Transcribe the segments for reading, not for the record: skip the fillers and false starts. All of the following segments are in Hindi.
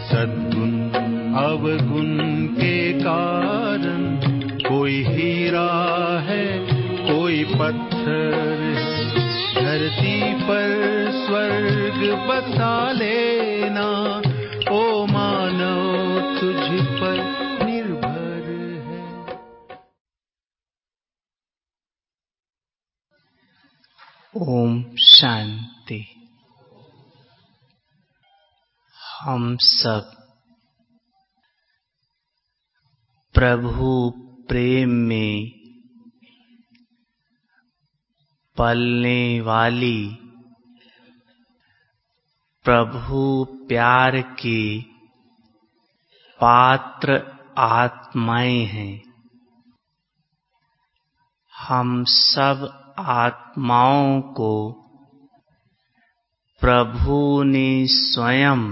सद्गुण अवगुण के कारण, कोई हीरा है कोई पत्थर है। धरती पर स्वर्ग बसा लेना, ओ मानव तुझ पर निर्भर है। ओम शांति। हम सब प्रभु प्रेम में पलने वाली, प्रभु प्यार के पात्र आत्माएं हैं। हम सब आत्माओं को प्रभु ने स्वयं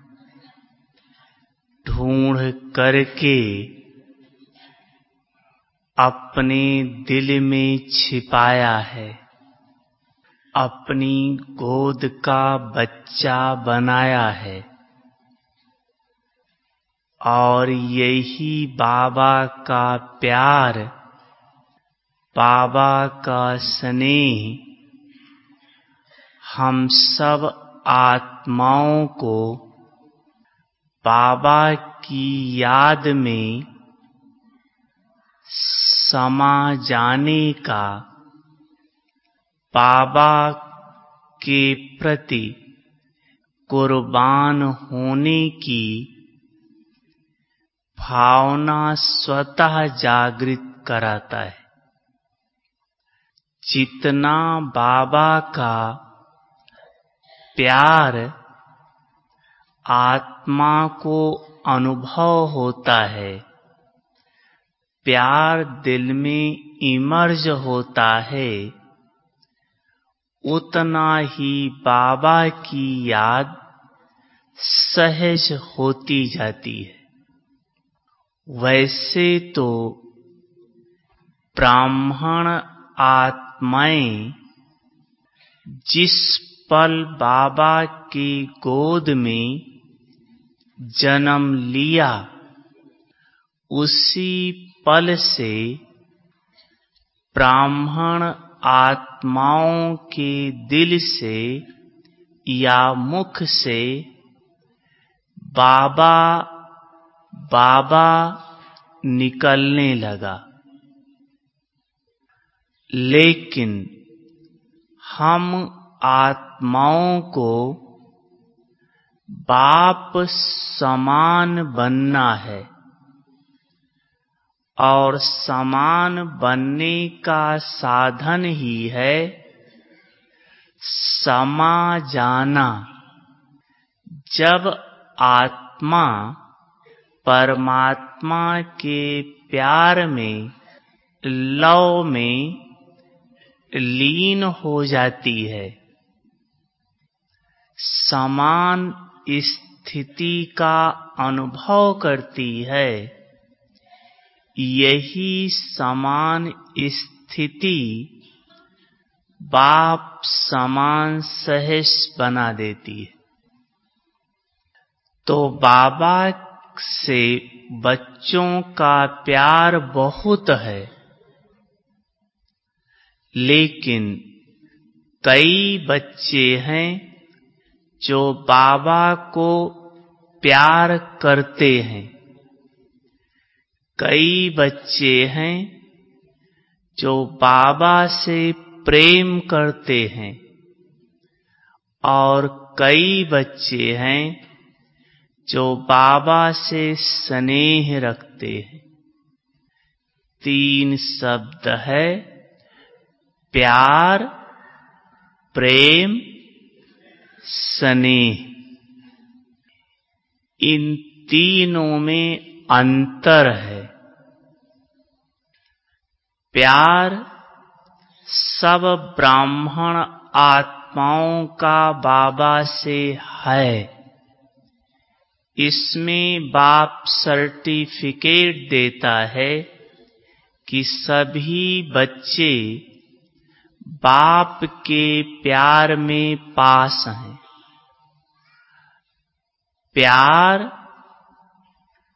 ढूंढ करके अपने दिल में छिपाया है, अपनी गोद का बच्चा बनाया है। और यही बाबा का प्यार, बाबा का स्नेह हम सब आत्माओं को बाबा की याद में समा जाने का, बाबा के प्रति कुर्बान होने की भावना स्वतः जागृत कराता है। जितना बाबा का प्यार आत्मा को अनुभव होता है, प्यार दिल में इमर्ज होता है, उतना ही बाबा की याद सहज होती जाती है। वैसे तो ब्राह्मण आत्माएं जिस पल बाबा की गोद में जन्म लिया, उसी पल से ब्राह्मण आत्माओं के दिल से या मुख से बाबा बाबा निकलने लगा। लेकिन हम आत्माओं को बाप समान बनना है, और समान बनने का साधन ही है समा जाना। जब आत्मा परमात्मा के प्यार में, लव में लीन हो जाती है, समान स्थिति का अनुभव करती है, यही समान स्थिति बाप समान सहज बना देती है। तो बाबा से बच्चों का प्यार बहुत है, लेकिन कई बच्चे हैं जो बाबा को प्यार करते हैं, कई बच्चे हैं जो बाबा से प्रेम करते हैं, और कई बच्चे हैं जो बाबा से स्नेह रखते हैं। 3 शब्द है, प्यार, प्रेम, स्नेह। इन तीनों में अंतर है। प्यार सब ब्राह्मण आत्माओं का बाबा से है। इसमें बाप सर्टिफिकेट देता है कि सभी बच्चे बाप के प्यार में पास हैं। प्यार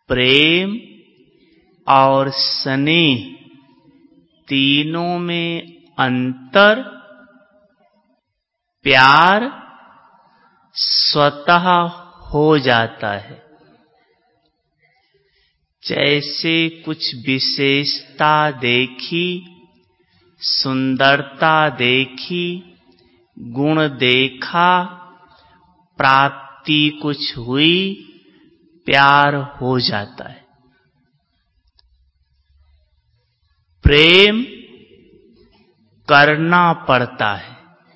प्रेम और स्नेह तीनों में अंतर प्यार स्वतः हो जाता है। जैसे कुछ विशेषता देखी, सुंदरता देखी, गुण देखा, प्राप्ति कुछ हुई, प्यार हो जाता है। प्रेम करना पड़ता है,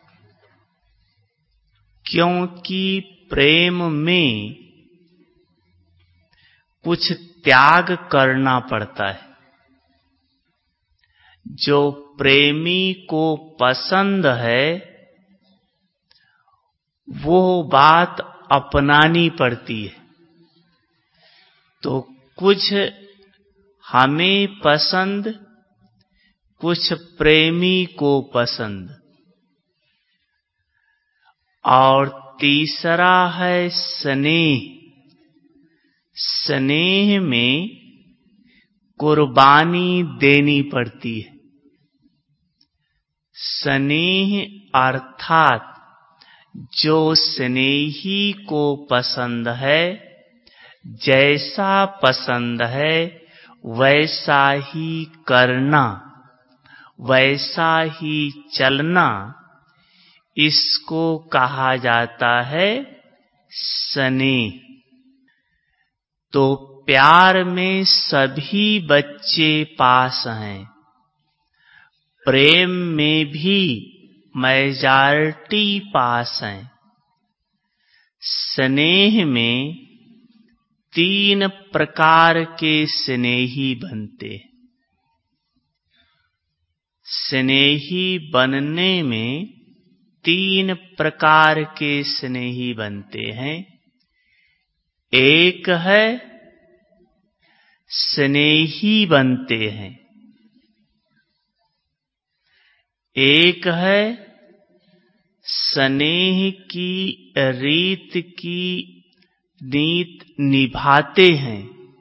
क्योंकि प्रेम में कुछ त्याग करना पड़ता है। जो प्रेमी को पसंद है वो बात अपनानी पड़ती है। तो कुछ हमें पसंद, कुछ प्रेमी को पसंद। और तीसरा है स्नेह। स्नेह में कुर्बानी देनी पड़ती है। स्नेह अर्थात जो स्नेही को पसंद है, जैसा पसंद है वैसा ही करना, वैसा ही चलना, इसको कहा जाता है स्नेह। तो प्यार में सभी बच्चे पास हैं, प्रेम में भी मेजॉरिटी पास हैं। स्नेह में 3 प्रकार के स्नेही बनते। स्नेही बनने में 3 प्रकार के स्नेही बनते हैं। एक है स्नेही बनते हैं, एक है स्नेह की रीत की नीत निभाते हैं,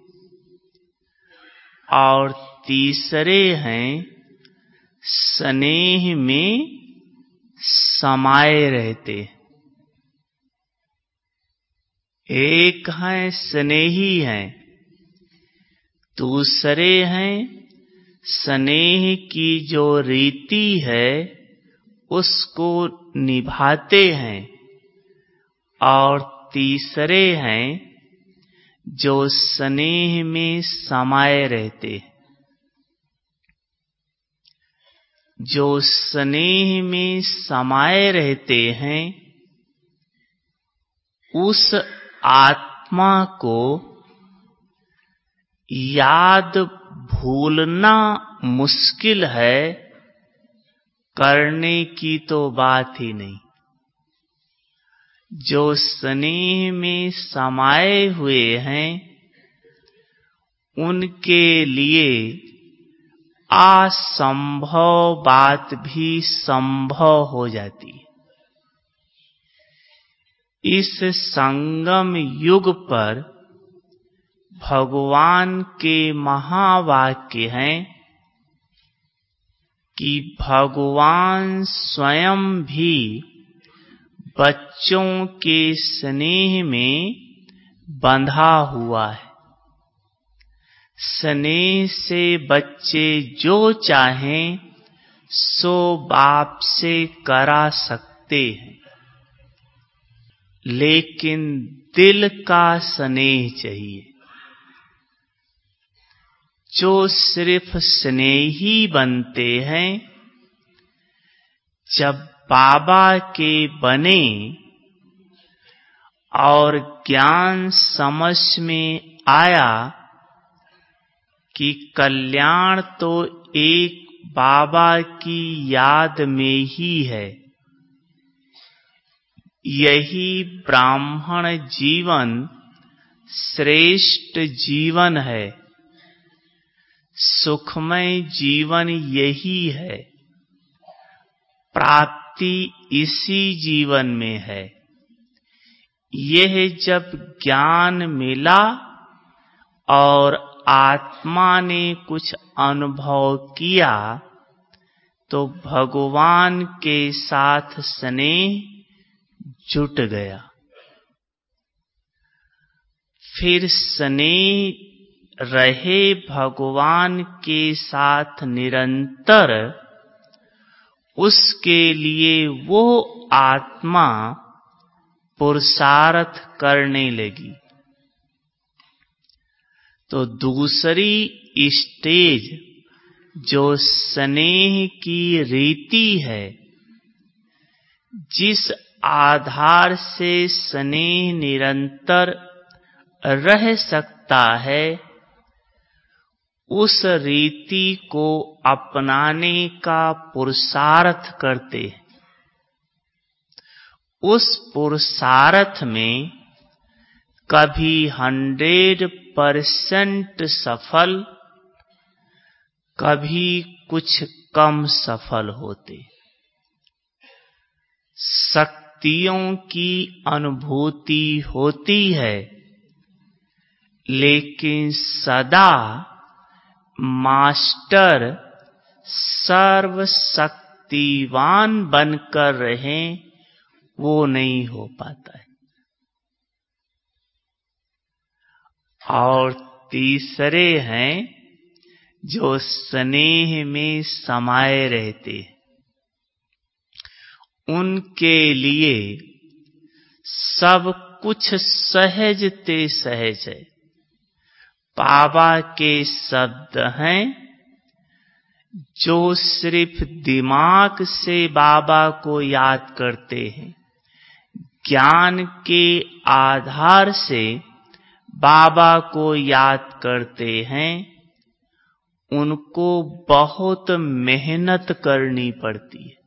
और तीसरे हैं स्नेह में समाये रहते। एक हैं स्नेही हैं, दूसरे हैं स्नेह की जो रीति है उसको निभाते हैं, और तीसरे हैं जो स्नेह में समाये रहते। जो स्नेह में समाये रहते हैं उस आत्मा को याद भूलना मुश्किल है, करने की तो बात ही नहीं। जो स्नेह में समाये हुए हैं उनके लिए असंभव बात भी संभव हो जाती है। इस संगम युग पर भगवान के महावाक्य हैं कि भगवान स्वयं भी बच्चों के स्नेह में बंधा हुआ है। स्नेह से बच्चे जो चाहें सो बाप से करा सकते हैं, लेकिन दिल का स्नेह चाहिए। जो सिर्फ स्नेही बनते हैं, जब बाबा के बने और ज्ञान समझ में आया कि कल्याण तो एक बाबा की याद में ही है, यही ब्राह्मण जीवन श्रेष्ठ जीवन है, सुखमय जीवन यही है, प्राप्ति इसी जीवन में है। यह जब ज्ञान मिला और आत्मा ने कुछ अनुभव किया तो भगवान के साथ स्नेह जुट गया। फिर स्नेह रहे भगवान के साथ निरंतर, उसके लिए वो आत्मा पुरुषार्थ करने लगी। तो दूसरी स्टेज जो स्नेह की रीति है, जिस आधार से स्नेह निरंतर रह सकता है, उस रीति को अपनाने का पुरुषार्थ करते हैं। उस पुरुषार्थ में कभी 100% सफल, कभी कुछ कम सफल होते। शक्तियों की अनुभूति होती है, लेकिन सदा मास्टर सर्वशक्तिवान बनकर रहें, वो नहीं हो पाता है। और तीसरे हैं जो स्नेह में समाये रहते, उनके लिए सब कुछ सहजते सहज है। बाबा के शब्द हैं, जो सिर्फ दिमाग से बाबा को याद करते हैं, ज्ञान के आधार से बाबा को याद करते हैं, उनको बहुत मेहनत करनी पड़ती है।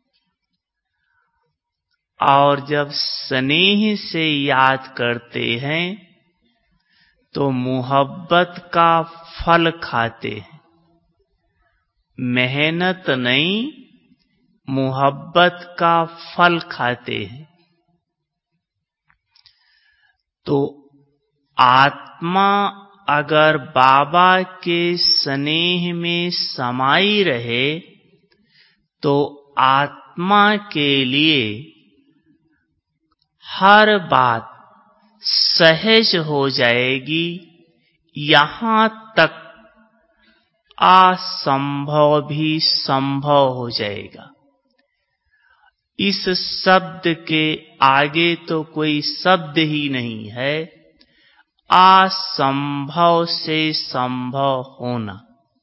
और जब स्नेह से याद करते हैं तो मोहब्बत का फल खाते हैं। मेहनत नहीं, मोहब्बत का फल खाते हैं। तो आत्मा अगर बाबा के स्नेह में समाई रहे तो आत्मा के लिए हर बात सहज हो जाएगी, यहाँ तक असंभव भी संभव हो जाएगा। इस शब्द के आगे तो कोई शब्द ही नहीं है। असंभव से संभव होना,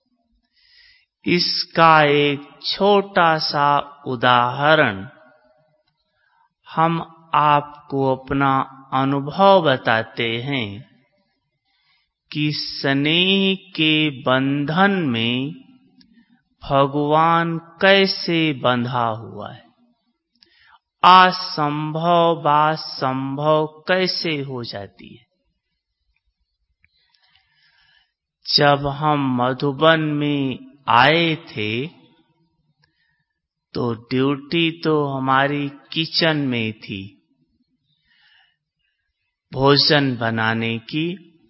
इसका एक छोटा सा उदाहरण हम आपको अपना अनुभव बताते हैं कि स्नेह के बंधन में भगवान कैसे बंधा हुआ है। असंभव बात संभव कैसे हो जाती है। जब हम मधुबन में आए थे तो ड्यूटी तो हमारी किचन में थी, भोजन बनाने की।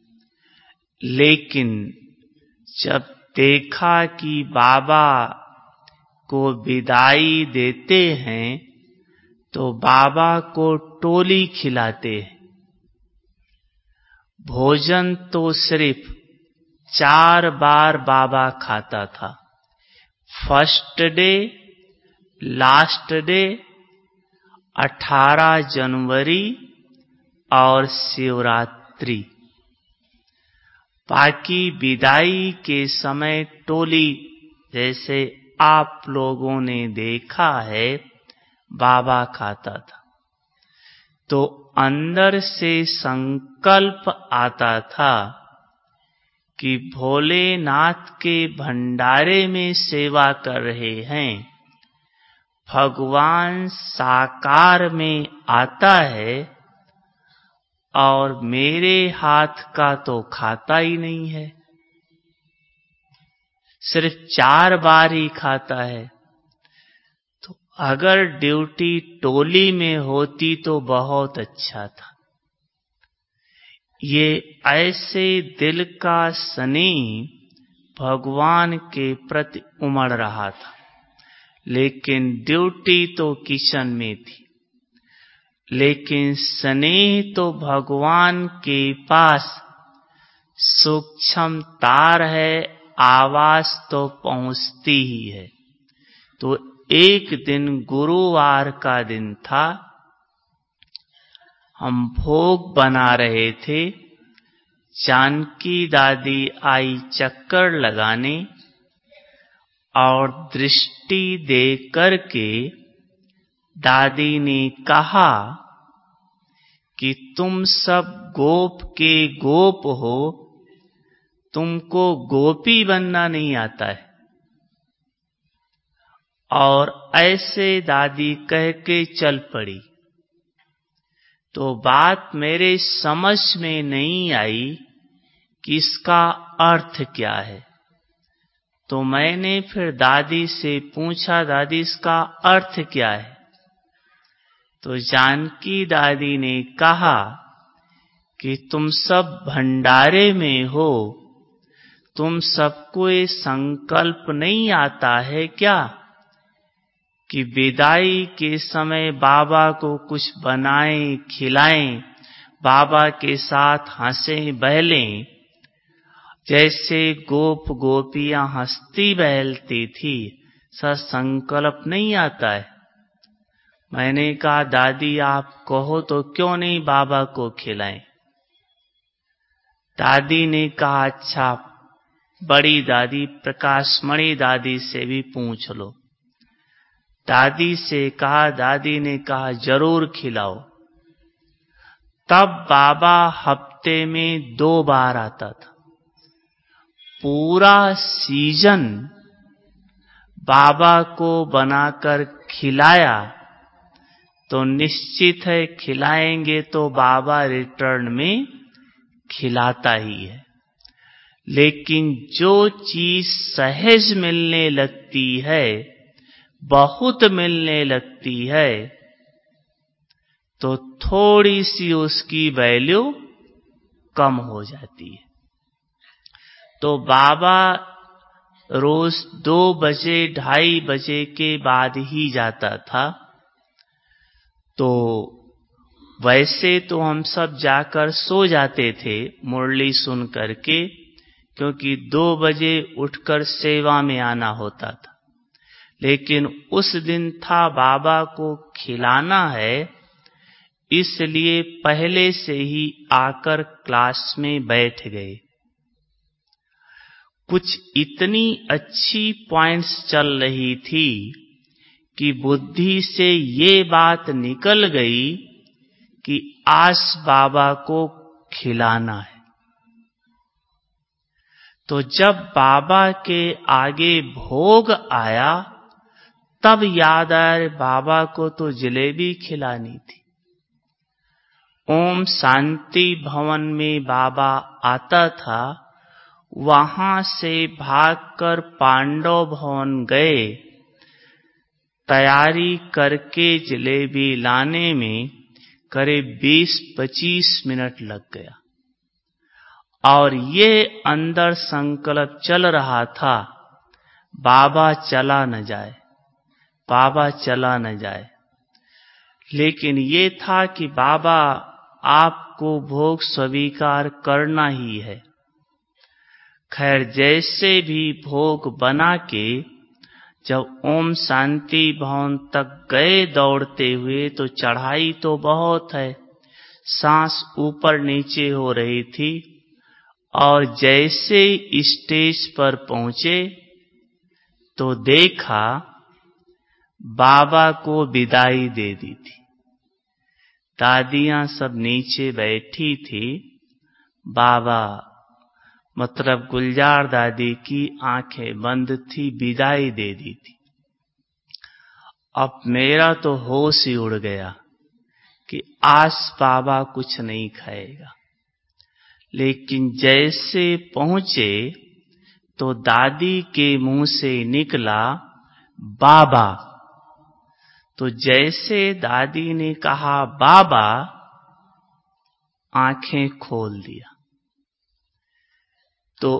लेकिन जब देखा कि बाबा को विदाई देते हैं तो बाबा को टोली खिलाते हैं। भोजन तो सिर्फ 4 बार बाबा खाता था। फर्स्ट डे, लास्ट डे, 18 जनवरी और शिवरात्रि। बाकी विदाई के समय टोली, जैसे आप लोगों ने देखा है, बाबा खाता था। तो अंदर से संकल्प आता था कि भोलेनाथ के भंडारे में सेवा कर रहे हैं, भगवान साकार में आता है और मेरे हाथ का तो खाता ही नहीं है, सिर्फ 4 बार ही खाता है। तो अगर ड्यूटी टोली में होती तो बहुत अच्छा था। ये ऐसे दिल का स्नेह भगवान के प्रति उमड़ रहा था, लेकिन ड्यूटी तो किचन में थी। लेकिन स्नेह तो भगवान के पास सूक्ष्म तार है, आवाज तो पहुंचती ही है। तो एक दिन गुरुवार का दिन था, हम भोग बना रहे थे। जानकी दादी आई चक्कर लगाने और दृष्टि दे करके दादी ने कहा कि तुम सब गोप के गोप हो, तुमको गोपी बनना नहीं आता है। और ऐसे दादी कह के चल पड़ी। तो बात मेरे समझ में नहीं आई कि इसका अर्थ क्या है। तो मैंने फिर दादी से पूछा, दादी इसका अर्थ क्या है? तो जानकी दादी ने कहा कि तुम सब भंडारे में हो, तुम सबको ये संकल्प नहीं आता है क्या कि विदाई के समय बाबा को कुछ बनाएं, खिलाएं, बाबा के साथ हंसें बहलें, जैसे गोप गोपियां हंसती बहलती थी। सा संकल्प नहीं आता है। मैंने कहा दादी आप कहो तो क्यों नहीं बाबा को खिलाएं। दादी ने कहा अच्छा, बड़ी दादी प्रकाशमणि दादी से भी पूछ लो। दादी से कहा, दादी ने कहा जरूर खिलाओ। तब बाबा हफ्ते में 2 बार आता था। पूरा सीजन बाबा को बनाकर खिलाया तो निश्चित है खिलाएंगे तो बाबा रिटर्न में खिलाता ही है। लेकिन जो चीज सहज मिलने लगती है, बहुत मिलने लगती है, तो थोड़ी सी उसकी वैल्यू कम हो जाती है। तो बाबा रोज 2 बजे 2:30 बजे के बाद ही जाता था। तो वैसे तो हम सब जाकर सो जाते थे मुरली सुन करके, क्योंकि 2 बजे उठकर सेवा में आना होता था। लेकिन उस दिन था बाबा को खिलाना है, इसलिए पहले से ही आकर क्लास में बैठ गए। कुछ इतनी अच्छी पॉइंट्स चल रही थी कि बुद्धि से ये बात निकल गई कि आज बाबा को खिलाना है। तो जब बाबा के आगे भोग आया तब याद आया बाबा को तो जलेबी खिलानी थी। ओम शांति भवन में बाबा आता था, वहां से भागकर पांडव भवन गए। तैयारी करके जलेबी लाने में करीब 20-25 मिनट लग गया। और ये अंदर संकल्प चल रहा था, बाबा चला न जाए, बाबा चला न जाए। लेकिन ये था कि बाबा आपको भोग स्वीकार करना ही है। खैर जैसे भी भोग बना के जब ओम शांति भवन तक गए दौड़ते हुए, तो चढ़ाई तो बहुत है, सांस ऊपर नीचे हो रही थी। और जैसे स्टेज पर पहुंचे तो देखा बाबा को विदाई दे दी थी। दादियां सब नीचे बैठी थी। बाबा मतलब गुलजार दादी की आंखें बंद थी, विदाई दे दी थी। अब मेरा तो होश ही उड़ गया कि आज बाबा कुछ नहीं खाएगा। लेकिन जैसे पहुंचे तो दादी के मुंह से निकला बाबा। तो जैसे दादी ने कहा बाबा, आंखें खोल दिया। तो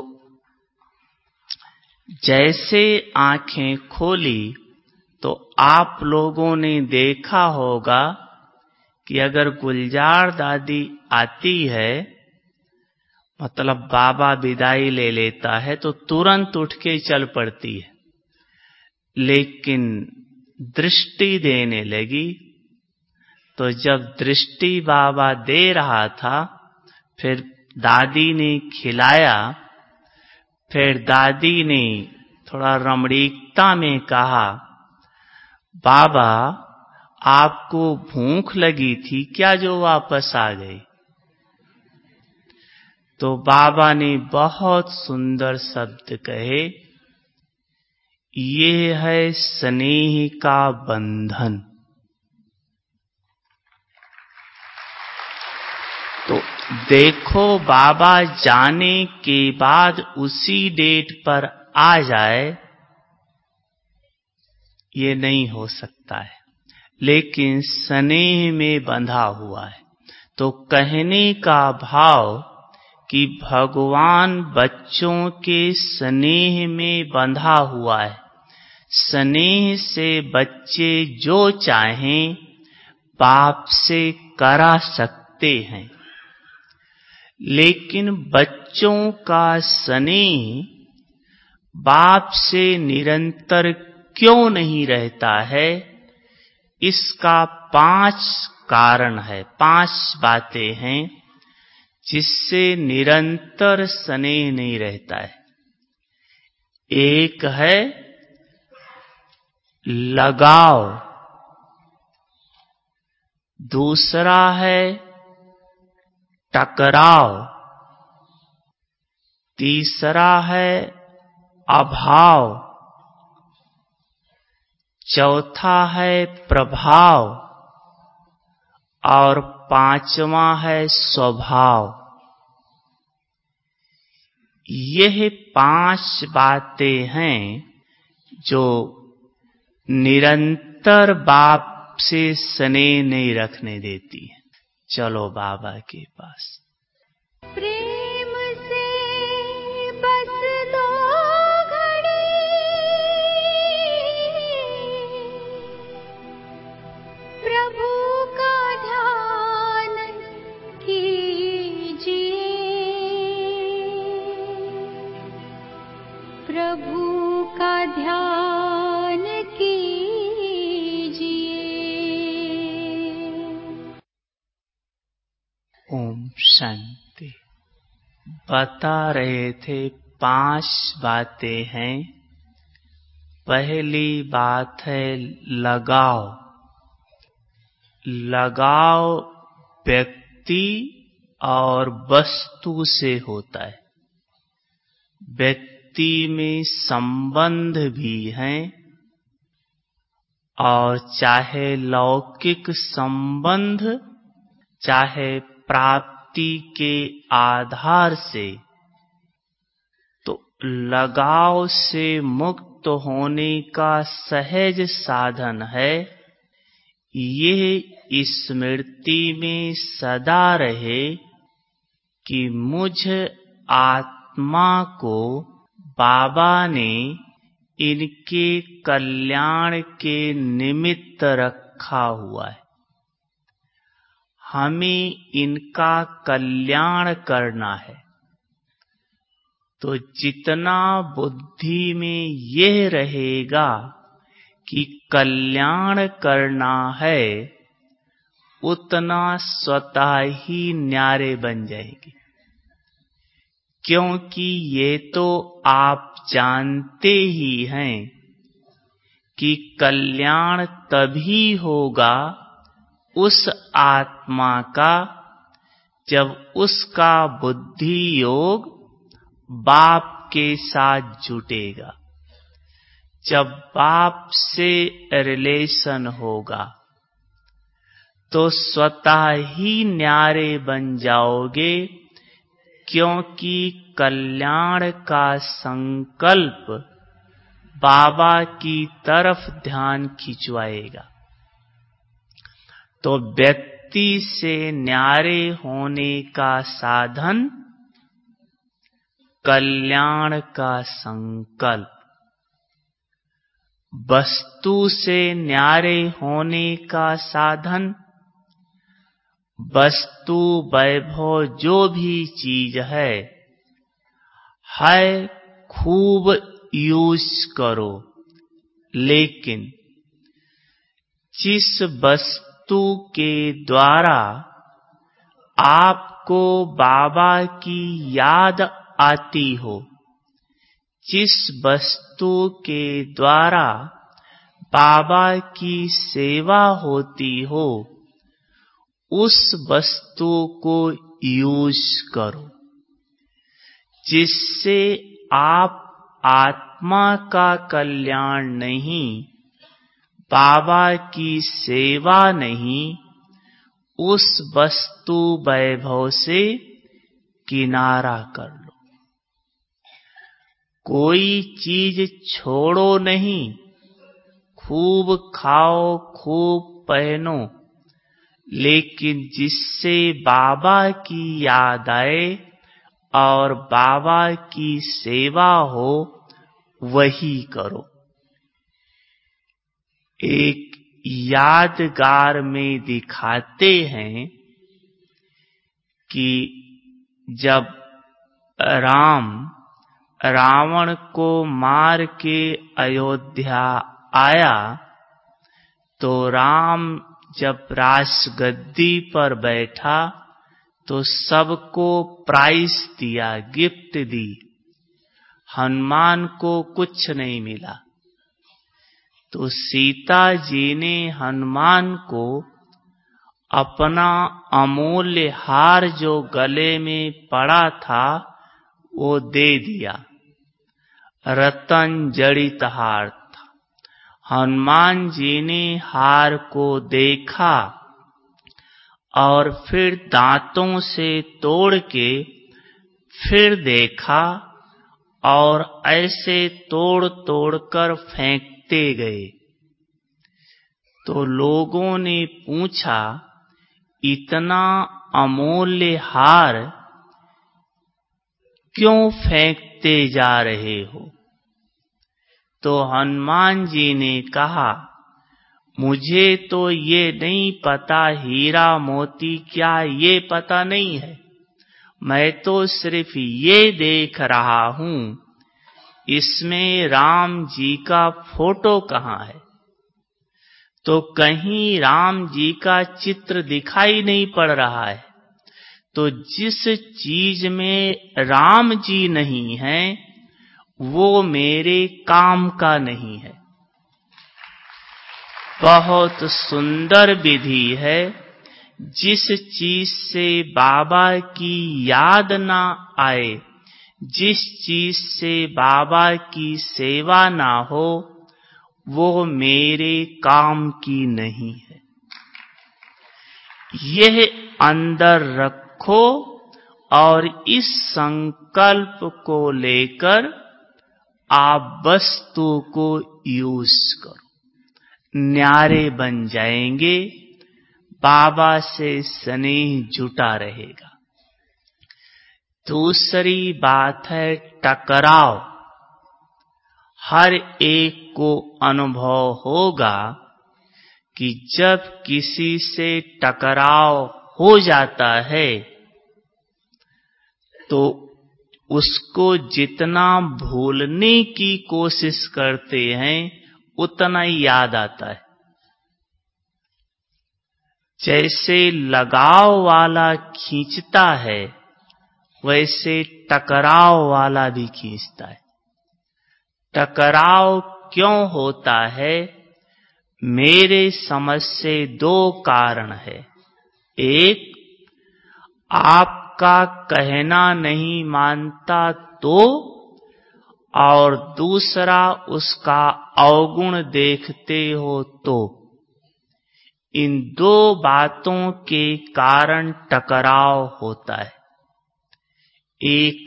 जैसे आंखें खोली तो आप लोगों ने देखा होगा कि अगर गुलजार दादी आती है, मतलब बाबा विदाई ले लेता है, तो तुरंत उठ के चल पड़ती है। लेकिन दृष्टि देने लगी, तो जब दृष्टि बाबा दे रहा था, फिर दादी ने खिलाया। फिर दादी ने थोड़ा रमणीकता में कहा, बाबा आपको भूख लगी थी क्या जो वापस आ गए? तो बाबा ने बहुत सुंदर शब्द कहे, ये है स्नेह का बंधन। तो देखो, बाबा जाने के बाद उसी डेट पर आ जाए, ये नहीं हो सकता है, लेकिन स्नेह में बंधा हुआ है। तो कहने का भाव कि भगवान बच्चों के स्नेह में बंधा हुआ है। स्नेह से बच्चे जो चाहें बाप से करा सकते हैं, लेकिन बच्चों का स्नेह बाप से निरंतर क्यों नहीं रहता है? इसका 5 कारण है, 5 बातें हैं जिससे निरंतर स्नेह नहीं रहता है। एक है लगाव, दूसरा है टकराव, तीसरा है अभाव, चौथा है प्रभाव और 5वां है स्वभाव। यह 5 बातें हैं जो निरंतर बाप से स्नेह नहीं रखने देती है। चलो बाबा के पास। प्रेम से बस दो घड़ी प्रभु का ध्यान कीजिए, प्रभु का ध्यान कीजिए। ओम शांति। बता रहे थे 5 बातें हैं। पहली बात है लगाव। लगाव व्यक्ति और वस्तु से होता है। व्यक्ति में संबंध भी हैं, और चाहे लौकिक संबंध, चाहे प्राप्ति के आधार से, तो लगाव से मुक्त होने का सहज साधन है ये स्मृति में सदा रहे कि मुझ आत्मा को बाबा ने इनके कल्याण के निमित्त रखा हुआ है। हमें इनका कल्याण करना है। तो जितना बुद्धि में यह रहेगा कि कल्याण करना है, उतना स्वतः ही न्यारे बन जाएंगे। क्योंकि ये तो आप जानते ही हैं कि कल्याण तभी होगा उस आत्मा का जब उसका बुद्धि योग बाप के साथ जुटेगा, जब बाप से रिलेशन होगा, तो स्वतः ही न्यारे बन जाओगे। क्योंकि कल्याण का संकल्प बाबा की तरफ ध्यान खिंचवाएगा। तो व्यक्ति व्यक्ति से न्यारे होने का साधन कल्याण का संकल्प। वस्तु से न्यारे होने का साधन, वस्तु वैभव जो भी चीज है खूब यूज करो, लेकिन जिस वस्तु के द्वारा आपको बाबा की याद आती हो, जिस वस्तु के द्वारा बाबा की सेवा होती हो, उस वस्तु को यूज करो, जिससे आप आत्मा का कल्याण नहीं, बाबा की सेवा नहीं, उस वस्तु वैभव से किनारा कर लो। कोई चीज छोड़ो नहीं, खूब खाओ, खूब पहनो, लेकिन जिससे बाबा की याद आए और बाबा की सेवा हो, वही करो। एक यादगार में दिखाते हैं कि जब रावण को मार के अयोध्या आया, तो राम जब राजगद्दी पर बैठा तो सबको प्राइज दिया, गिफ्ट दी। हनुमान को कुछ नहीं मिला। तो सीता जी ने हनुमान को अपना अमूल्य हार जो गले में पड़ा था वो दे दिया। रतन जड़ित हार था। हनुमान जी ने हार को देखा और फिर दांतों से तोड़ के फिर देखा और ऐसे तोड़ तोड़ कर फेंकते गए। तो लोगों ने पूछा, इतना अमूल्य हार क्यों फेंकते जा रहे हो? तो हनुमान जी ने कहा, मुझे तो ये नहीं पता हीरा मोती क्या, ये पता नहीं है। मैं तो सिर्फ ये देख रहा हूं, इसमें राम जी का फोटो कहाँ है? तो कहीं राम जी का चित्र दिखाई नहीं पड़ रहा है। तो जिस चीज में राम जी नहीं है, वो मेरे काम का नहीं है। बहुत सुंदर विधि है। जिस चीज से बाबा की याद ना आए, जिस चीज से बाबा की सेवा ना हो, वो मेरे काम की नहीं है। यह अंदर रखो और इस संकल्प को लेकर आप वस्तु को यूज करो। न्यारे बन जाएंगे, बाबा से स्नेह जुटा रहेगा। दूसरी बात है टकराव। हर एक को अनुभव होगा कि जब किसी से टकराव हो जाता है तो उसको जितना भूलने की कोशिश करते हैं उतना ही याद आता है। जैसे लगाव वाला खींचता है, वैसे टकराव वाला भी खींचता है। टकराव क्यों होता है? मेरे समझ से दो कारण है। एक, आपका कहना नहीं मानता तो, और दूसरा उसका अवगुण देखते हो तो। इन दो बातों के कारण टकराव होता है। एक,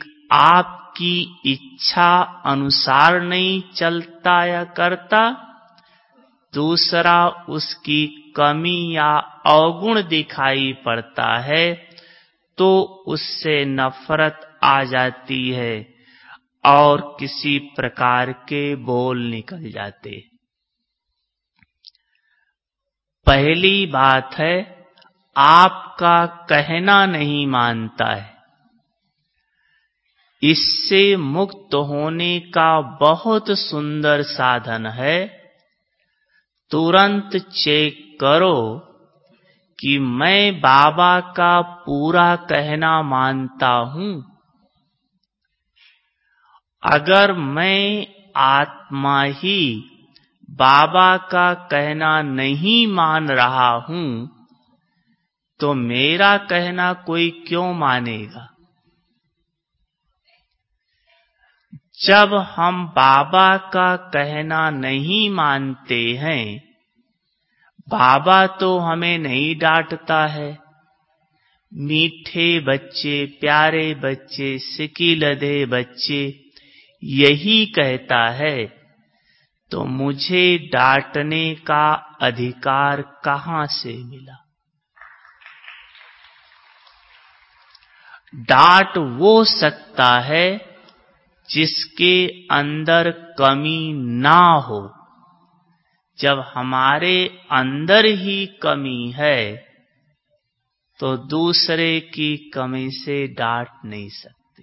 आपकी इच्छा अनुसार नहीं चलता या करता, दूसरा उसकी कमी या अवगुण दिखाई पड़ता है तो उससे नफरत आ जाती है और किसी प्रकार के बोल निकल जाते। पहली बात है, आपका कहना नहीं मानता है। इससे मुक्त होने का बहुत सुंदर साधन है। तुरंत चेक करो कि मैं बाबा का पूरा कहना मानता हूं। अगर मैं आत्मा ही बाबा का कहना नहीं मान रहा हूं तो मेरा कहना कोई क्यों मानेगा। जब हम बाबा का कहना नहीं मानते हैं, बाबा तो हमें नहीं डांटता है। मीठे बच्चे, प्यारे बच्चे, सिकिलधे बच्चे यही कहता है, तो मुझे डांटने का अधिकार कहां से मिला। डांट वो सकता है जिसके अंदर कमी ना हो। जब हमारे अंदर ही कमी है तो दूसरे की कमी से डांट नहीं सकते।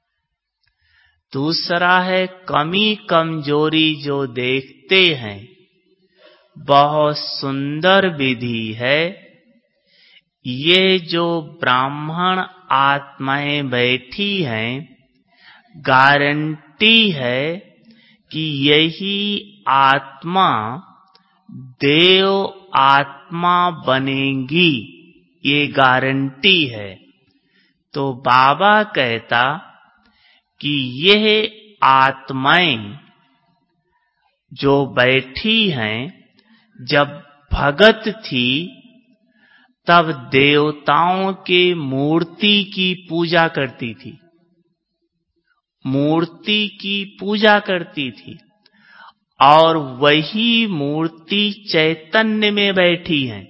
दूसरा है, कमी कमजोरी जो देखते हैं, बहुत सुंदर विधि है। ये जो ब्राह्मण आत्माएं बैठी हैं, गारंटी है कि यही आत्मा देव आत्मा बनेगी, ये गारंटी है। तो बाबा कहता कि यह आत्माएं जो बैठी हैं, जब भगत थी तब देवताओं के मूर्ति की पूजा करती थी। मूर्ति की पूजा करती थी और वही मूर्ति चैतन्य में बैठी है।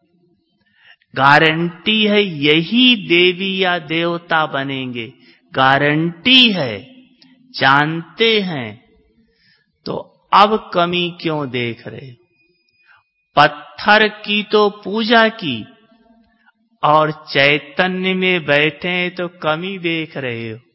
गारंटी है यही देवी या देवता बनेंगे, गारंटी है, जानते हैं। तो अब कमी क्यों देख रहे हो। पत्थर की तो पूजा की और चैतन्य में बैठे हैं तो कमी देख रहे हो।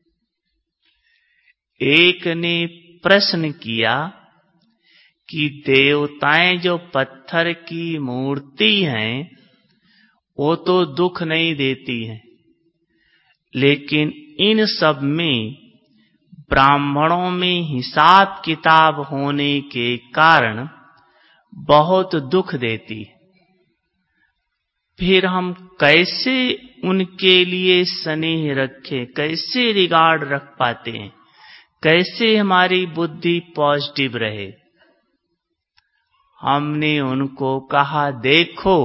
एक ने प्रश्न किया कि देवताएं जो पत्थर की मूर्ति हैं वो तो दुख नहीं देती हैं, लेकिन इन सब में ब्राह्मणों में हिसाब किताब होने के कारण बहुत दुख देती है। फिर हम कैसे उनके लिए स्नेह रखें, कैसे रिगार्ड रख पाते हैं, कैसे हमारी बुद्धि पॉजिटिव रहे। हमने उनको कहा, देखो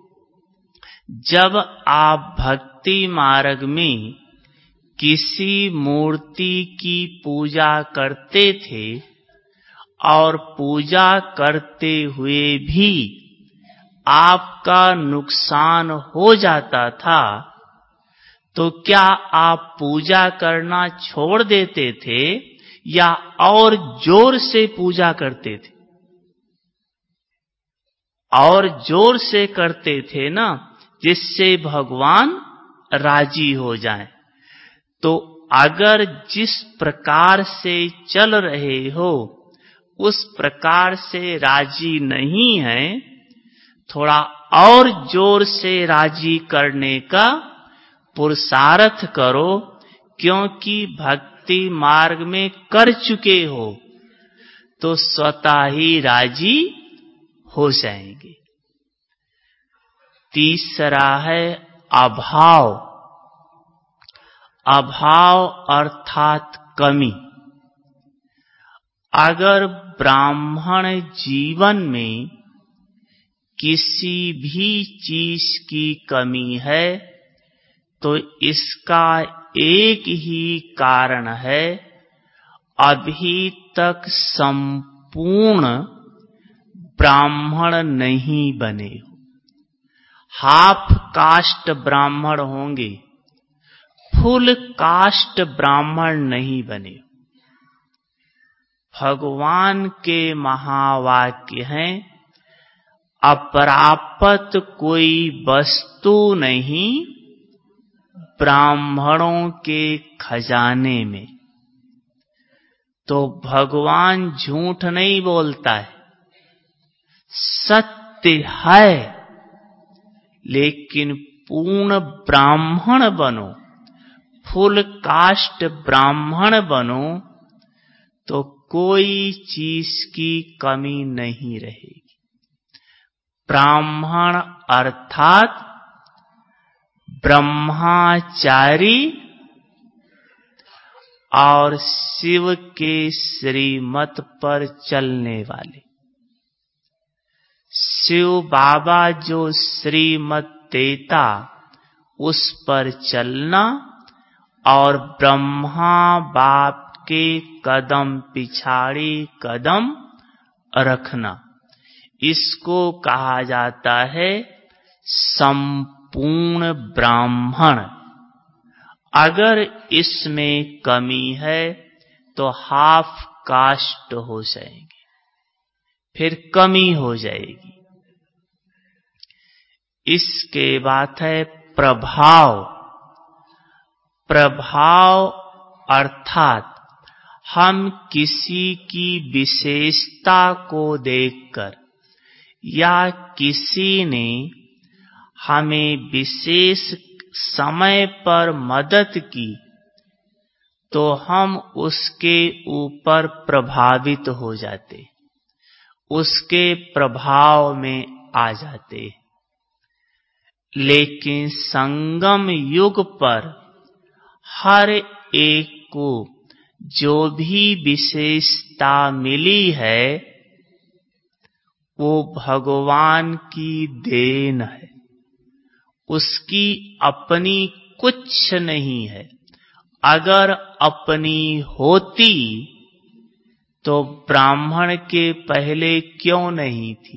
जब आप भक्ति मार्ग में किसी मूर्ति की पूजा करते थे और पूजा करते हुए भी आपका नुकसान हो जाता था, तो क्या आप पूजा करना छोड़ देते थे या और जोर से पूजा करते थे। और जोर से करते थे ना, जिससे भगवान राजी हो जाएं। तो अगर जिस प्रकार से चल रहे हो उस प्रकार से राजी नहीं है, थोड़ा और जोर से राजी करने का पुरुषार्थ करो, क्योंकि भक्ति मार्ग में कर चुके हो तो स्वतः ही राजी हो जाएंगे। तीसरा है अभाव। अभाव अर्थात कमी। अगर ब्राह्मण जीवन में किसी भी चीज की कमी है तो इसका एक ही कारण है, अभी तक संपूर्ण ब्राह्मण नहीं बने हो, हाफ कास्ट ब्राह्मण होंगे, फुल कास्ट ब्राह्मण नहीं बने। भगवान के महावाक्य हैं, अपरापत कोई वस्तु नहीं ब्राह्मणों के खजाने में। तो भगवान झूठ नहीं बोलता है, सत्य है, लेकिन पूर्ण ब्राह्मण बनो, फुल कास्ट ब्राह्मण बनो, तो कोई चीज की कमी नहीं रहेगी। ब्राह्मण अर्थात ब्रह्मचारी और शिव के श्रीमत पर चलने वाले। शिव बाबा जो श्रीमत देता उस पर चलना और ब्रह्मा बाप के कदम पिछाड़ी कदम रखना, इसको कहा जाता है संपूर्ण ब्राह्मण। अगर इसमें कमी है तो हाफ कास्ट हो जाएंगे, फिर कमी हो जाएगी। इसके बाद है प्रभाव। प्रभाव अर्थात हम किसी की विशेषता को देखकर या किसी ने हमें विशेष समय पर मदद की तो हम उसके ऊपर प्रभावित हो जाते, उसके प्रभाव में आ जाते। लेकिन संगम युग पर हर एक को जो भी विशेषता मिली है वो भगवान की देन है, उसकी अपनी कुछ नहीं है। अगर अपनी होती तो ब्राह्मण के पहले क्यों नहीं थी?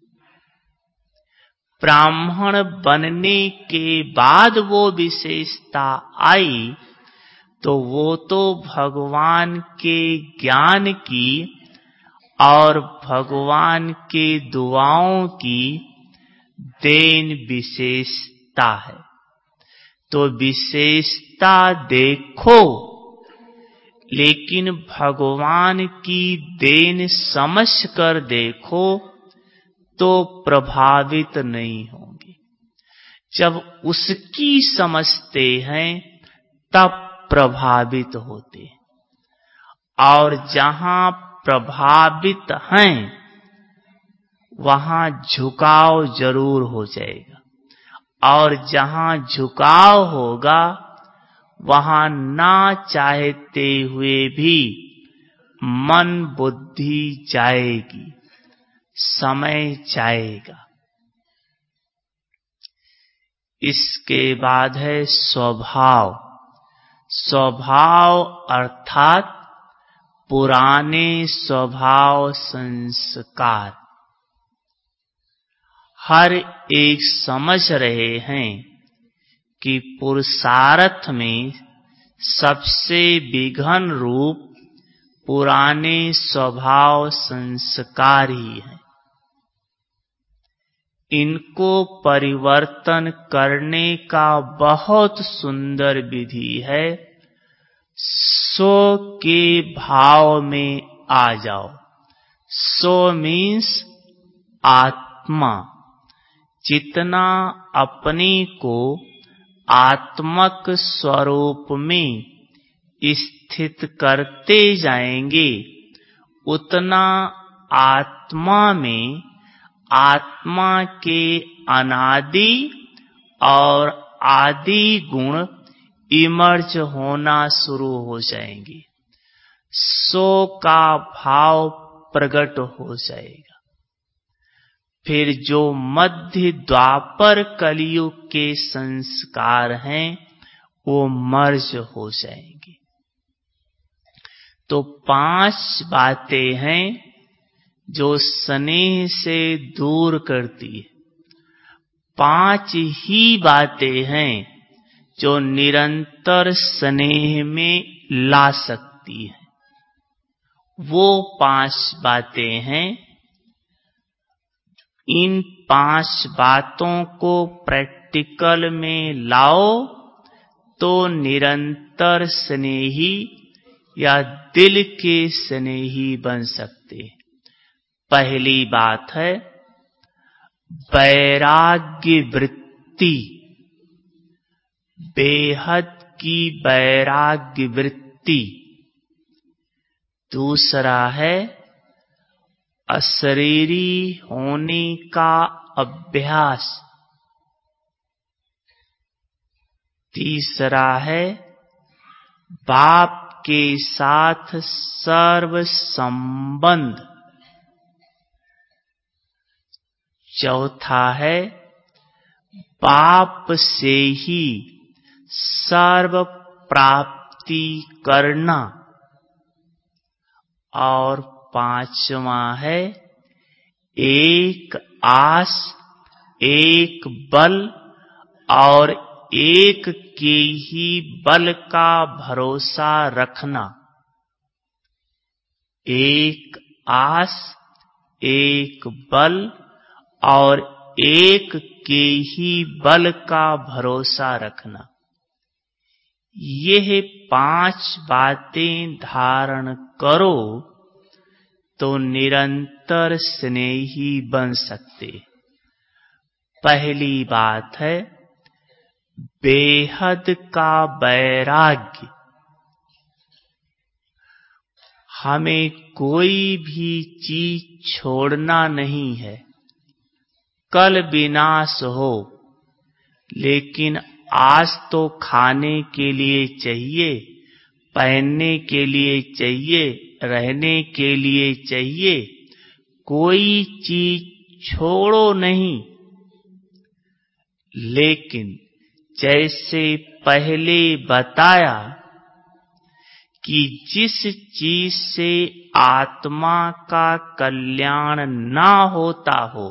ब्राह्मण बनने के बाद वो विशेषता आई तो वो तो भगवान के ज्ञान की और भगवान के दुआओं की देन विशेषता है। तो विशेषता देखो, लेकिन भगवान की देन समझकर देखो तो प्रभावित नहीं होंगे। जब उसकी समझते हैं तब प्रभावित होते, और जहां प्रभावित हैं वहां झुकाव जरूर हो जाएगा, और जहां झुकाव होगा वहां ना चाहते हुए भी मन बुद्धि जाएगी, समय जाएगा। इसके बाद है स्वभाव। स्वभाव अर्थात पुराने स्वभाव संस्कार। हर एक समझ रहे हैं कि पुरुषार्थ में सबसे विघन रूप पुराने स्वभाव संस्कार ही है। इनको परिवर्तन करने का बहुत सुंदर विधि है। सो के भाव में आ जाओ। सो मीन्स आत्मा। जितना अपने को आत्मक स्वरूप में स्थित करते जाएंगे उतना आत्मा में आत्मा के अनादि और आदि गुण इमर्ज होना शुरू हो जाएंगे। सो का भाव प्रकट हो जाएगा। फिर जो मध्य द्वापर कलयुग के संस्कार हैं वो मर्ज हो जाएंगे। तो 5 बातें हैं जो स्नेह से दूर करती है। 5 ही बातें हैं जो निरंतर स्नेह में ला सकती है। वो 5 बातें हैं। इन 5 बातों को प्रैक्टिकल में लाओ तो निरंतर स्नेही या दिल के स्नेही बन सकते। पहली बात है वैराग्य वृत्ति, बेहद की वैराग्य वृत्ति। दूसरा है अशरीरी होने का अभ्यास। तीसरा है बाप के साथ सर्व संबंध। चौथा है बाप से ही सर्व प्राप्ति करना। और 5वां है एक आस, एक बल और एक के ही बल का भरोसा रखना। एक आस, एक बल और एक के ही बल का भरोसा रखना। यह 5 बातें धारण करो तो निरंतर स्नेही बन सकते। पहली बात है बेहद का वैराग्य। हमें कोई भी चीज छोड़ना नहीं है। कल विनाश हो, लेकिन आज तो खाने के लिए चाहिए, पहनने के लिए चाहिए, रहने के लिए चाहिए। कोई चीज छोड़ो नहीं। लेकिन जैसे पहले बताया कि जिस चीज से आत्मा का कल्याण ना होता हो,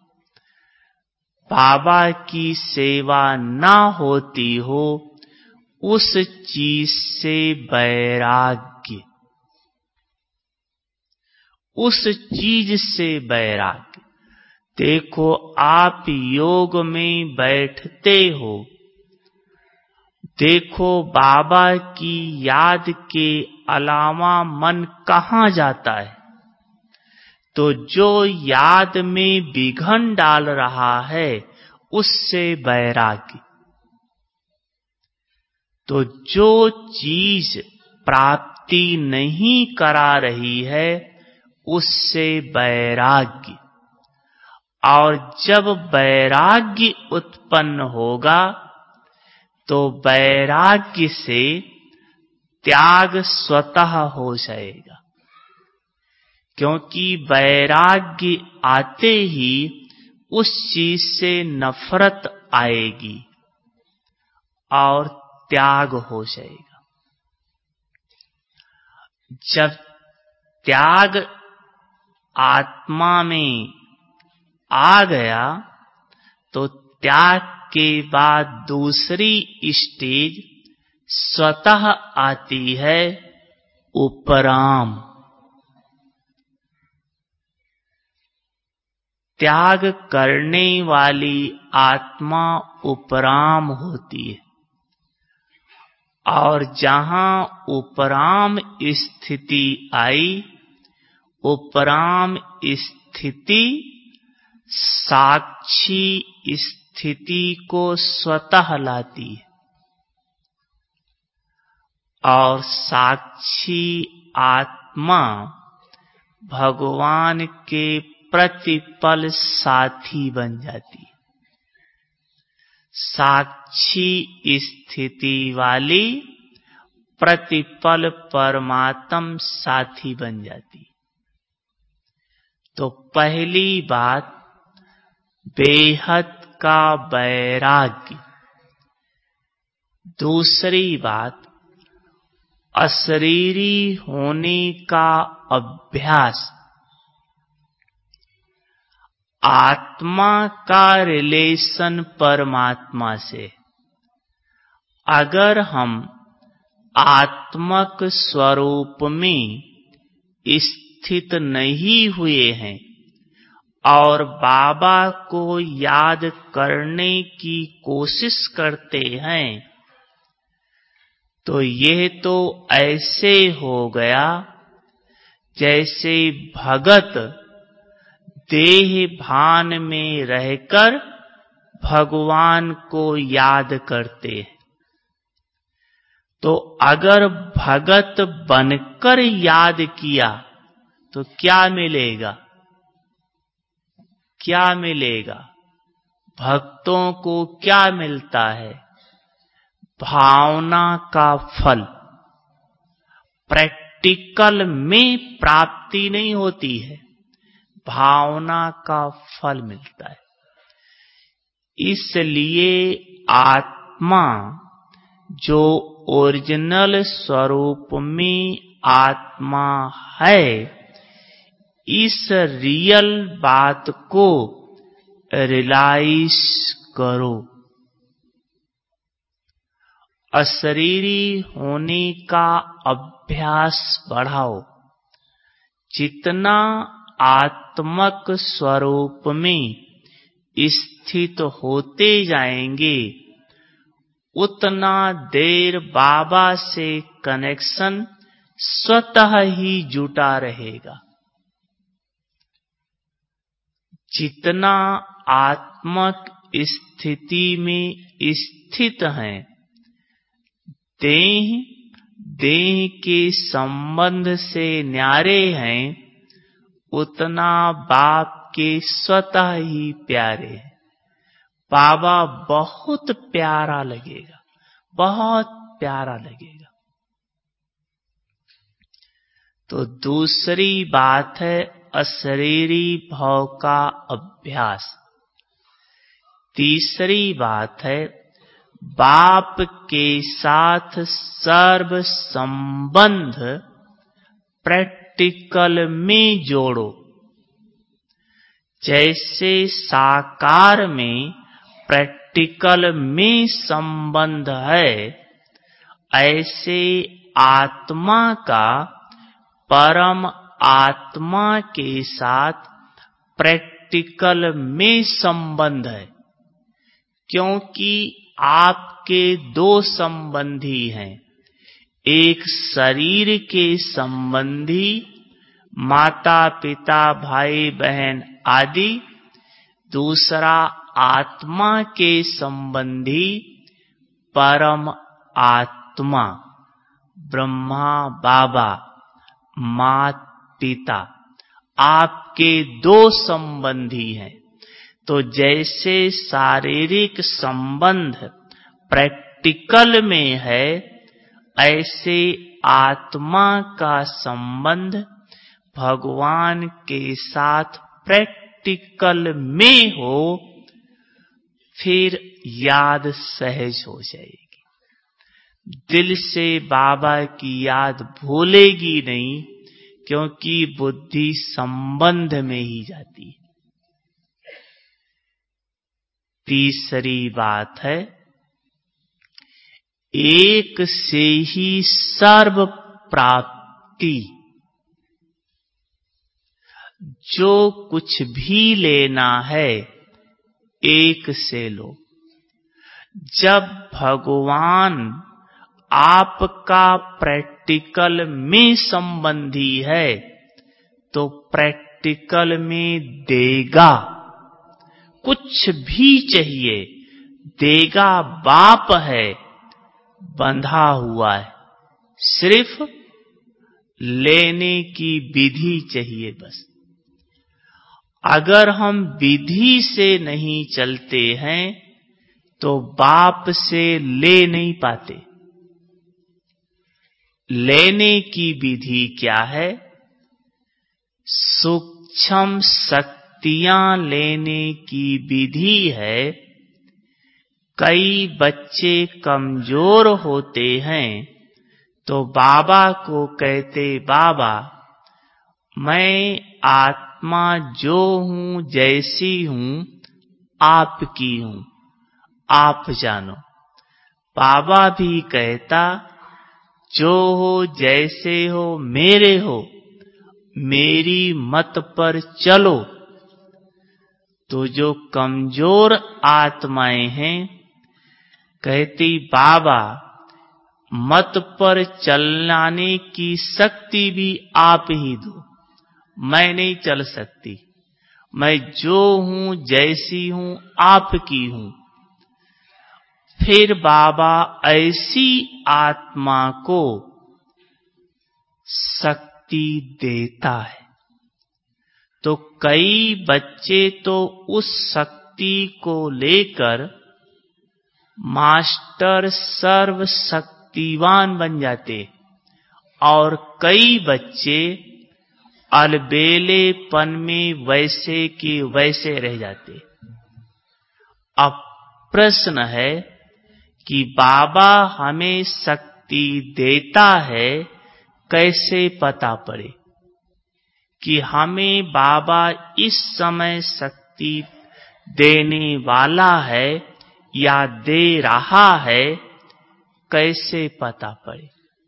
बाबा की सेवा ना होती हो, उस चीज से वैराग्य, उस चीज से वैराग्य। देखो आप योग में बैठते हो, देखो बाबा की याद के अलावा मन कहाँ जाता है? तो जो याद में विघन डाल रहा है उससे वैराग्य। तो जो चीज प्राप्ति नहीं करा रही है उससे वैराग्य। और जब वैराग्य उत्पन्न होगा तो वैराग्य से त्याग स्वतः हो जाएगा। क्योंकि वैराग्य आते ही उस चीज से नफरत आएगी और त्याग हो जाएगा। जब त्याग आत्मा में आ गया तो त्याग के बाद दूसरी स्टेज स्वतः आती है उपराम। त्याग करने वाली आत्मा उपराम होती है। और जहां उपराम स्थिति आई, उपराम स्थिति साक्षी स्थिति को स्वतः लाती है। और साक्षी आत्मा भगवान के प्रतिपल साथी बन जाती है। साक्षी स्थिति वाली प्रतिपल परमात्म साथी बन जाती। तो पहली बात बेहद का वैराग्य। दूसरी बात अशरीरी होने का अभ्यास। आत्मा का रिलेशन परमात्मा से। अगर हम आत्मक स्वरूप में स्थित नहीं हुए हैं और बाबा को याद करने की कोशिश करते हैं, तो यह तो ऐसे हो गया जैसे भगत देह भान में रहकर भगवान को याद करते हैं। तो अगर भगत बनकर याद किया तो क्या मिलेगा? क्या मिलेगा? भक्तों को क्या मिलता है? भावना का फल। प्रैक्टिकल में प्राप्ति नहीं होती है, भावना का फल मिलता है। इसलिए आत्मा जो ओरिजिनल स्वरूप में आत्मा है, इस रियल बात को रियलाइज करो। अशरीरी होने का अभ्यास बढ़ाओ। जितना आत्मक स्वरूप में स्थित होते जाएंगे, उतना देर बाबा से कनेक्शन स्वतः ही जुटा रहेगा। जितना आत्मक स्थिति में स्थित हैं, देह के संबंध से न्यारे हैं, उतना बाप के स्वतः ही प्यारे हैं। बाबा बहुत प्यारा लगेगा, बहुत प्यारा लगेगा। तो दूसरी बात है अशरीरी भाव का अभ्यास। तीसरी बात है बाप के साथ सर्व संबंध प्रैक्टिकल में जोड़ो। जैसे साकार में प्रैक्टिकल में संबंध है, ऐसे आत्मा का परम आत्मा के साथ प्रैक्टिकल में संबंध है। क्योंकि आपके दो संबंधी हैं, एक शरीर के संबंधी माता पिता भाई बहन आदि, दूसरा आत्मा के संबंधी परम आत्मा ब्रह्मा बाबा मात पिता, आपके दो संबंधी हैं। तो जैसे शारीरिक संबंध प्रैक्टिकल में है, ऐसे आत्मा का संबंध भगवान के साथ प्रैक्टिकल में हो, फिर याद सहज हो जाएगी। दिल से बाबा की याद भूलेगी नहीं, क्योंकि बुद्धि संबंध में ही जाती है। तीसरी बात है एक से ही सर्व प्राप्ति। जो कुछ भी लेना है एक से लो। जब भगवान आपका प्रैक्टिकल में संबंधी है, तो प्रैक्टिकल में देगा। कुछ भी चाहिए देगा, बाप है, बंधा हुआ है, सिर्फ लेने की विधि चाहिए बस। अगर हम विधि से नहीं चलते हैं तो बाप से ले नहीं पाते। लेने की विधि क्या है? सूक्ष्म शक्तियां लेने की विधि है। कई बच्चे कमजोर होते हैं तो बाबा को कहते, बाबा मैं आत्मा जो हूं जैसी हूं आपकी हूं, आप जानो। बाबा भी कहता जो हो जैसे हो मेरे हो, मेरी मत पर चलो। तो जो कमजोर आत्माएं हैं कहती बाबा मत पर चलाने की शक्ति भी आप ही दो, मैं नहीं चल सकती, मैं जो हूं जैसी हूं आपकी हूं। फिर बाबा ऐसी आत्मा को शक्ति देता है। तो कई बच्चे तो उस शक्ति को लेकर मास्टर सर्व शक्तिवान बन जाते, और कई बच्चे अलबेलेपन में वैसे के वैसे रह जाते। अब प्रश्न है कि बाबा हमें शक्ति देता है, कैसे पता पड़े कि हमें बाबा इस समय शक्ति देने वाला है या दे रहा है, कैसे पता पड़े?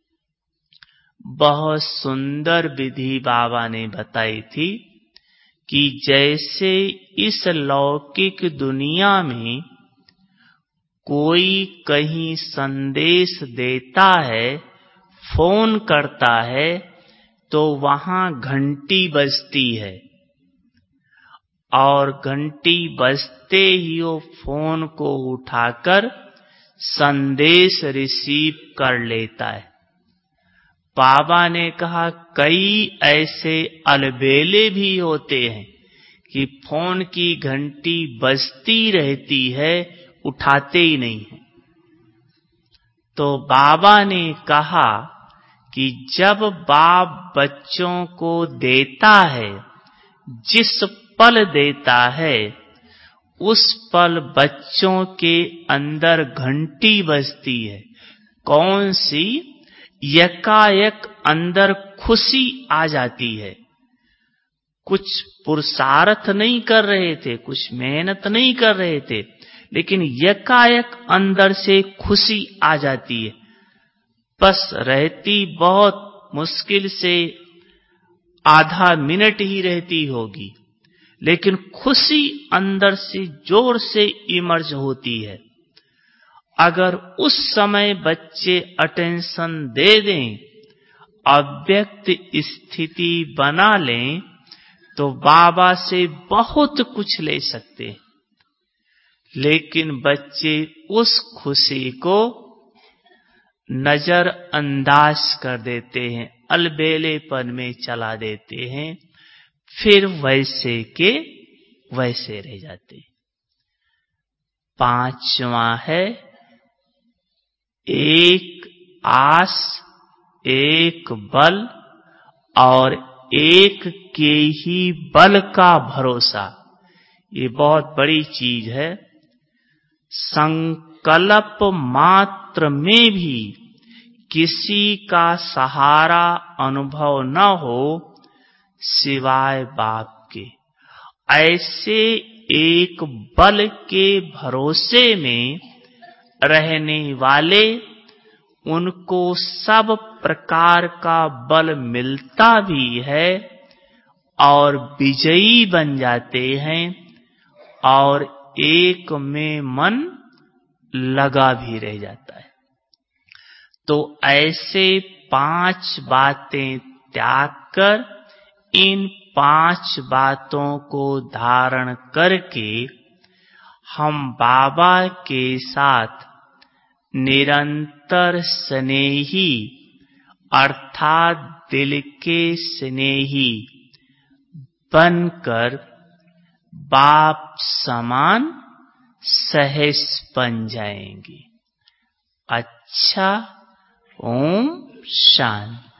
बहुत सुंदर विधि बाबा ने बताई थी कि जैसे इस लौकिक दुनिया में कोई कहीं संदेश देता है, फोन करता है, तो वहां घंटी बजती है, और घंटी बजते ही वो फोन को उठाकर संदेश रिसीव कर लेता है। बाबा ने कहा कई ऐसे अलबेले भी होते हैं कि फोन की घंटी बजती रहती है, उठाते ही नहीं है। तो बाबा ने कहा कि जब बाप बच्चों को देता है, जिस पल देता है, उस पल बच्चों के अंदर घंटी बजती है। कौन सी? यकायक अंदर खुशी आ जाती है। कुछ पुरुषार्थ नहीं कर रहे थे, कुछ मेहनत नहीं कर रहे थे, लेकिन यकायक अंदर से खुशी आ जाती है। बस रहती बहुत मुश्किल से आधा मिनट ही रहती होगी, लेकिन खुशी अंदर से जोर से इमर्ज होती है। अगर उस समय बच्चे अटेंशन दे दें, अव्यक्त स्थिति बना लें, तो बाबा से बहुत कुछ ले सकते हैं। लेकिन बच्चे उस खुशी को नजरअंदाज कर देते हैं, अलबेलेपन में चला देते हैं, फिर वैसे के वैसे रह जाते। पांचवा है एक आस, एक बल और एक के ही बल का भरोसा। ये बहुत बड़ी चीज है। संकल्प मात्र में भी किसी का सहारा अनुभव न हो सिवाय बाप के, ऐसे एक बल के भरोसे में रहने वाले, उनको सब प्रकार का बल मिलता भी है और विजयी बन जाते हैं, और एक में मन लगा भी रह जाता है। तो ऐसे 5 बातें त्याग कर इन 5 बातों को धारण करके हम बाबा के साथ निरंतर स्नेही अर्थात दिल के स्नेही बनकर बाप समान सहज बन जाएंगे। अच्छा, ओम शांति।